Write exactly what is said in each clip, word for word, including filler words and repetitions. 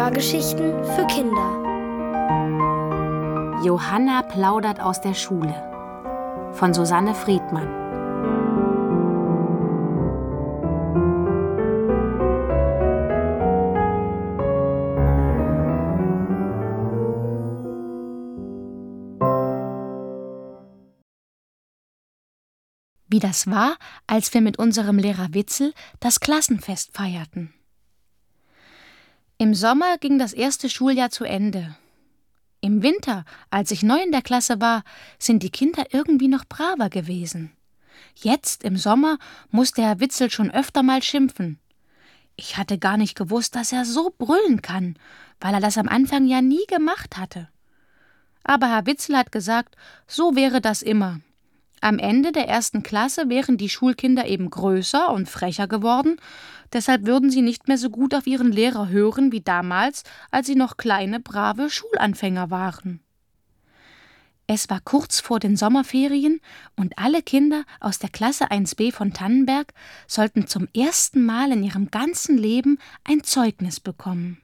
Hörgeschichten für Kinder. Johanna plaudert aus der Schule von Susanne Friedmann. Wie das war, als wir mit unserem Lehrer Witzel das Klassenfest feierten. Im Sommer ging das erste Schuljahr zu Ende. Im Winter, als ich neu in der Klasse war, sind die Kinder irgendwie noch braver gewesen. Jetzt, im Sommer, musste Herr Witzel schon öfter mal schimpfen. Ich hatte gar nicht gewusst, dass er so brüllen kann, weil er das am Anfang ja nie gemacht hatte. Aber Herr Witzel hat gesagt, so wäre das immer. Am Ende der ersten Klasse wären die Schulkinder eben größer und frecher geworden, deshalb würden sie nicht mehr so gut auf ihren Lehrer hören wie damals, als sie noch kleine, brave Schulanfänger waren. Es war kurz vor den Sommerferien und alle Kinder aus der Klasse eins b von Tannenberg sollten zum ersten Mal in ihrem ganzen Leben ein Zeugnis bekommen.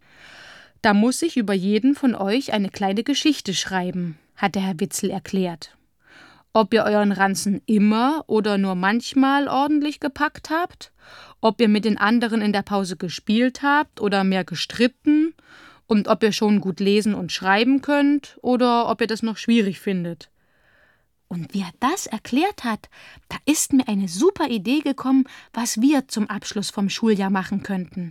Da muss ich über jeden von euch eine kleine Geschichte schreiben, hatte Herr Witzel erklärt. Ob ihr euren Ranzen immer oder nur manchmal ordentlich gepackt habt, ob ihr mit den anderen in der Pause gespielt habt oder mehr gestritten und ob ihr schon gut lesen und schreiben könnt oder ob ihr das noch schwierig findet. Und wie er das erklärt hat, da ist mir eine super Idee gekommen, was wir zum Abschluss vom Schuljahr machen könnten.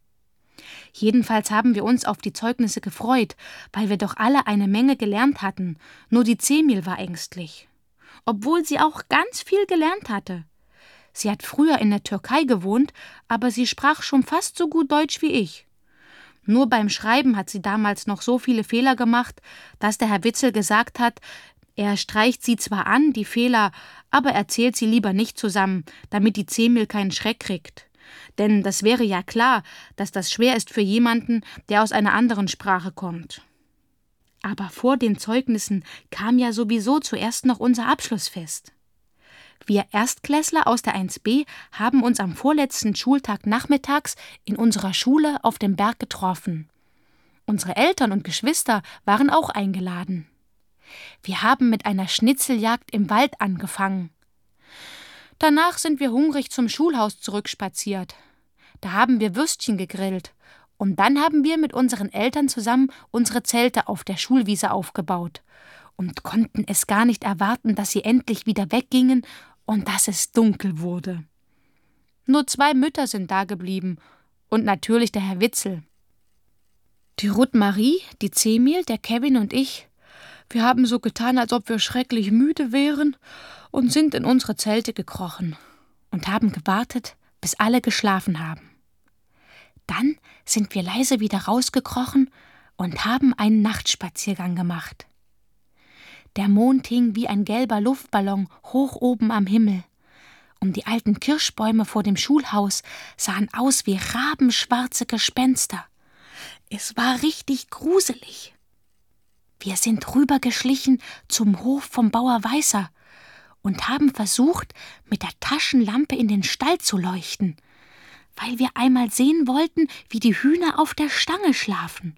Jedenfalls haben wir uns auf die Zeugnisse gefreut, weil wir doch alle eine Menge gelernt hatten, nur die Cemil war ängstlich. Obwohl sie auch ganz viel gelernt hatte. Sie hat früher in der Türkei gewohnt, aber sie sprach schon fast so gut Deutsch wie ich. Nur beim Schreiben hat sie damals noch so viele Fehler gemacht, dass der Herr Witzel gesagt hat, er streicht sie zwar an, die Fehler, aber er zählt sie lieber nicht zusammen, damit die Cemil keinen Schreck kriegt. Denn das wäre ja klar, dass das schwer ist für jemanden, der aus einer anderen Sprache kommt. Aber vor den Zeugnissen kam ja sowieso zuerst noch unser Abschlussfest. Wir Erstklässler aus der eins b haben uns am vorletzten Schultag nachmittags in unserer Schule auf dem Berg getroffen. Unsere Eltern und Geschwister waren auch eingeladen. Wir haben mit einer Schnitzeljagd im Wald angefangen. Danach sind wir hungrig zum Schulhaus zurückspaziert. Da haben wir Würstchen gegrillt. Und dann haben wir mit unseren Eltern zusammen unsere Zelte auf der Schulwiese aufgebaut und konnten es gar nicht erwarten, dass sie endlich wieder weggingen und dass es dunkel wurde. Nur zwei Mütter sind da geblieben und natürlich der Herr Witzel. Die Ruth Marie, die Cemil, der Kevin und ich, wir haben so getan, als ob wir schrecklich müde wären und sind in unsere Zelte gekrochen und haben gewartet, bis alle geschlafen haben. Dann sind wir leise wieder rausgekrochen und haben einen Nachtspaziergang gemacht. Der Mond hing wie ein gelber Luftballon hoch oben am Himmel. Und die alten Kirschbäume vor dem Schulhaus sahen aus wie rabenschwarze Gespenster. Es war richtig gruselig. Wir sind rübergeschlichen zum Hof vom Bauer Weißer und haben versucht, mit der Taschenlampe in den Stall zu leuchten, weil wir einmal sehen wollten, wie die Hühner auf der Stange schlafen.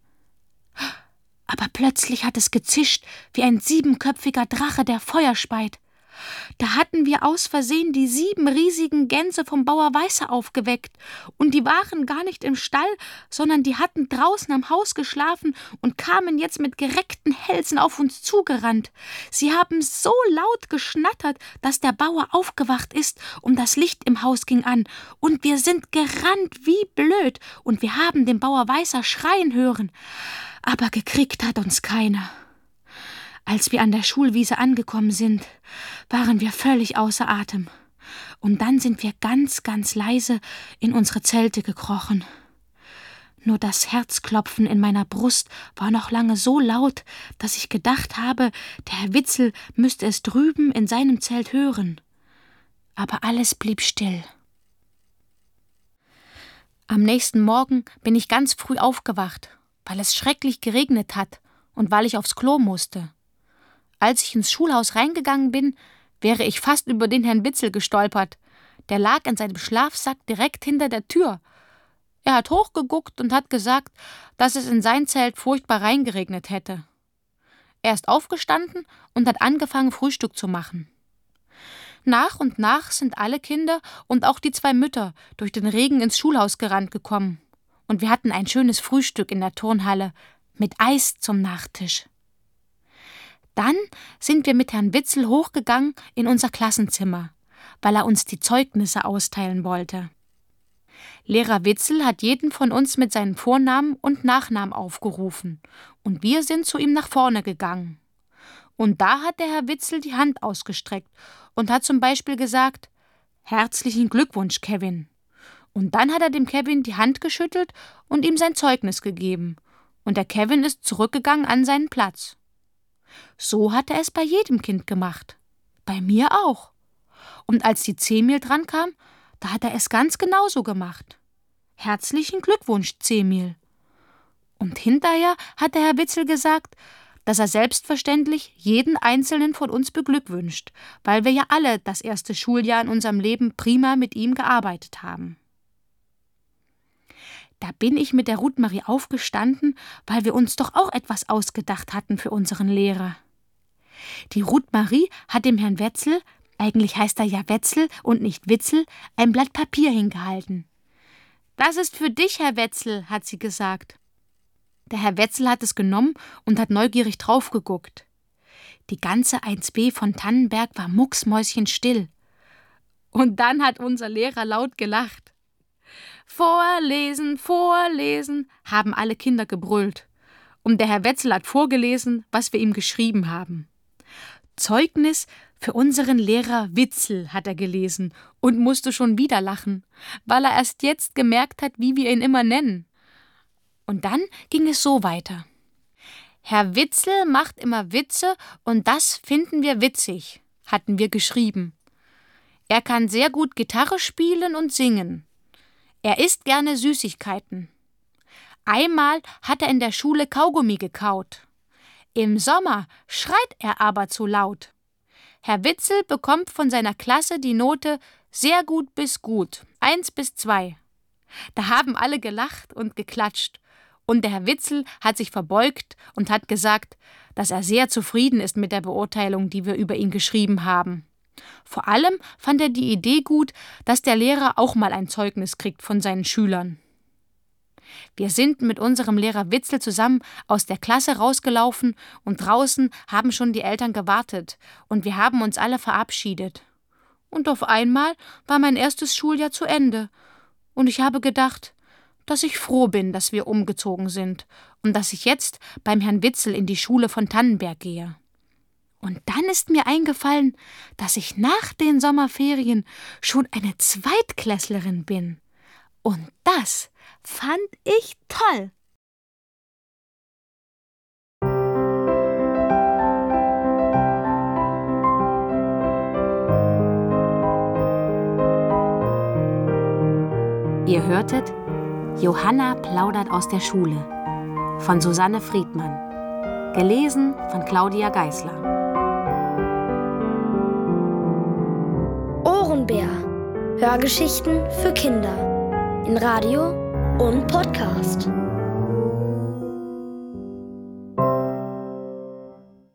Aber plötzlich hat es gezischt wie ein siebenköpfiger Drache, der Feuer speit. Da hatten wir aus Versehen die sieben riesigen Gänse vom Bauer Weißer aufgeweckt. Und die waren gar nicht im Stall, sondern die hatten draußen am Haus geschlafen und kamen jetzt mit gereckten Hälsen auf uns zugerannt. Sie haben so laut geschnattert, dass der Bauer aufgewacht ist und das Licht im Haus ging an. Und wir sind gerannt wie blöd und wir haben den Bauer Weißer schreien hören. Aber gekriegt hat uns keiner. Als wir an der Schulwiese angekommen sind, waren wir völlig außer Atem. Und dann sind wir ganz, ganz leise in unsere Zelte gekrochen. Nur das Herzklopfen in meiner Brust war noch lange so laut, dass ich gedacht habe, der Herr Witzel müsste es drüben in seinem Zelt hören. Aber alles blieb still. Am nächsten Morgen bin ich ganz früh aufgewacht, weil es schrecklich geregnet hat und weil ich aufs Klo musste. Als ich ins Schulhaus reingegangen bin, wäre ich fast über den Herrn Witzel gestolpert. Der lag in seinem Schlafsack direkt hinter der Tür. Er hat hochgeguckt und hat gesagt, dass es in sein Zelt furchtbar reingeregnet hätte. Er ist aufgestanden und hat angefangen, Frühstück zu machen. Nach und nach sind alle Kinder und auch die zwei Mütter durch den Regen ins Schulhaus gerannt gekommen. Und wir hatten ein schönes Frühstück in der Turnhalle mit Eis zum Nachtisch. Dann sind wir mit Herrn Witzel hochgegangen in unser Klassenzimmer, weil er uns die Zeugnisse austeilen wollte. Lehrer Witzel hat jeden von uns mit seinen Vornamen und Nachnamen aufgerufen und wir sind zu ihm nach vorne gegangen. Und da hat der Herr Witzel die Hand ausgestreckt und hat zum Beispiel gesagt: »Herzlichen Glückwunsch, Kevin.« Und dann hat er dem Kevin die Hand geschüttelt und ihm sein Zeugnis gegeben. Und der Kevin ist zurückgegangen an seinen Platz. So hat er es bei jedem Kind gemacht. Bei mir auch. Und als die Cemil dran kam, da hat er es ganz genauso gemacht. »Herzlichen Glückwunsch, Cemil.« Und hinterher hat der Herr Witzel gesagt, dass er selbstverständlich jeden Einzelnen von uns beglückwünscht, weil wir ja alle das erste Schuljahr in unserem Leben prima mit ihm gearbeitet haben. Da bin ich mit der Ruth Marie aufgestanden, weil wir uns doch auch etwas ausgedacht hatten für unseren Lehrer. Die Ruth Marie hat dem Herrn Wetzel, eigentlich heißt er ja Wetzel und nicht Witzel, ein Blatt Papier hingehalten. »Das ist für dich, Herr Wetzel«, hat sie gesagt. Der Herr Wetzel hat es genommen und hat neugierig draufgeguckt. Die ganze eins b von Tannenberg war mucksmäuschenstill. Und dann hat unser Lehrer laut gelacht. »Vorlesen, vorlesen«, haben alle Kinder gebrüllt. Und der Herr Wetzel hat vorgelesen, was wir ihm geschrieben haben. »Zeugnis für unseren Lehrer Witzel«, hat er gelesen und musste schon wieder lachen, weil er erst jetzt gemerkt hat, wie wir ihn immer nennen. Und dann ging es so weiter. »Herr Witzel macht immer Witze und das finden wir witzig«, hatten wir geschrieben. »Er kann sehr gut Gitarre spielen und singen. Er isst gerne Süßigkeiten. Einmal hat er in der Schule Kaugummi gekaut. Im Sommer schreit er aber zu laut. Herr Witzel bekommt von seiner Klasse die Note sehr gut bis gut, eins bis zwei. Da haben alle gelacht und geklatscht. Und der Herr Witzel hat sich verbeugt und hat gesagt, dass er sehr zufrieden ist mit der Beurteilung, die wir über ihn geschrieben haben. Vor allem fand er die Idee gut, dass der Lehrer auch mal ein Zeugnis kriegt von seinen Schülern. Wir sind mit unserem Lehrer Witzel zusammen aus der Klasse rausgelaufen und draußen haben schon die Eltern gewartet und wir haben uns alle verabschiedet. Und auf einmal war mein erstes Schuljahr zu Ende und ich habe gedacht, dass ich froh bin, dass wir umgezogen sind und dass ich jetzt beim Herrn Witzel in die Schule von Tannenberg gehe. Und dann ist mir eingefallen, dass ich nach den Sommerferien schon eine Zweitklässlerin bin. Und das fand ich toll. Ihr hörtet Johanna plaudert aus der Schule von Susanne Friedmann. Gelesen von Claudia Geisler. Ohrenbär. Hörgeschichten für Kinder. In Radio und Podcast.